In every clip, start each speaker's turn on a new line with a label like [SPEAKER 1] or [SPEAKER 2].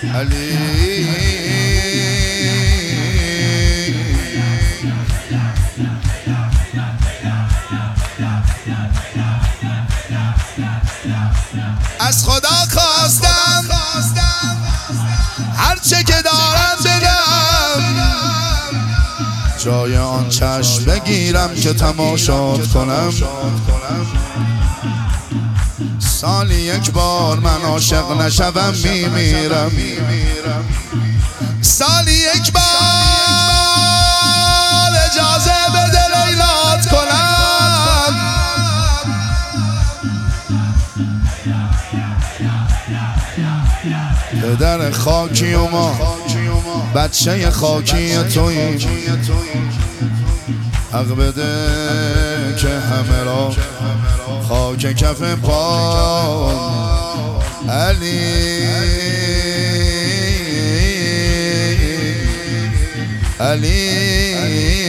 [SPEAKER 1] علی از خدا خواستم هرچه که دارم بگم، جای آن چشم بگیرم که تماشات کنم. سالی یک بار من عاشق نشوم میمیرم. سالی یک بار اجازه بده لیلات کنم. پدر خاکی و ما بچه خاکی توییم، حق بده که همه را خاک کف پا. علی علی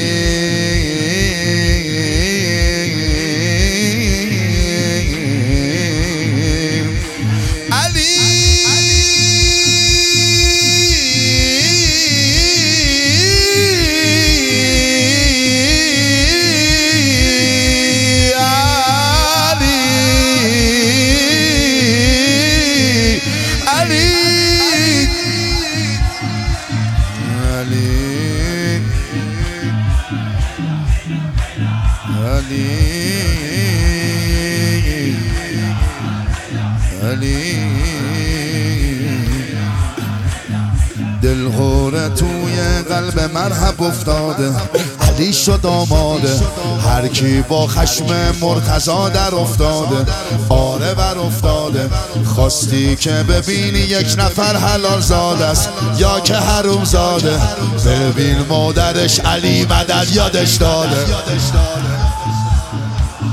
[SPEAKER 1] دل غوره توی قلب مرحب افتاده، علی شد آماده، هر کی با خشم مرتضی در افتاده، آره بر افتاده. خواستی که ببینی یک نفر حلال زاده است یا که حروم زاده، ببین مادرش علی مدد یادش داده.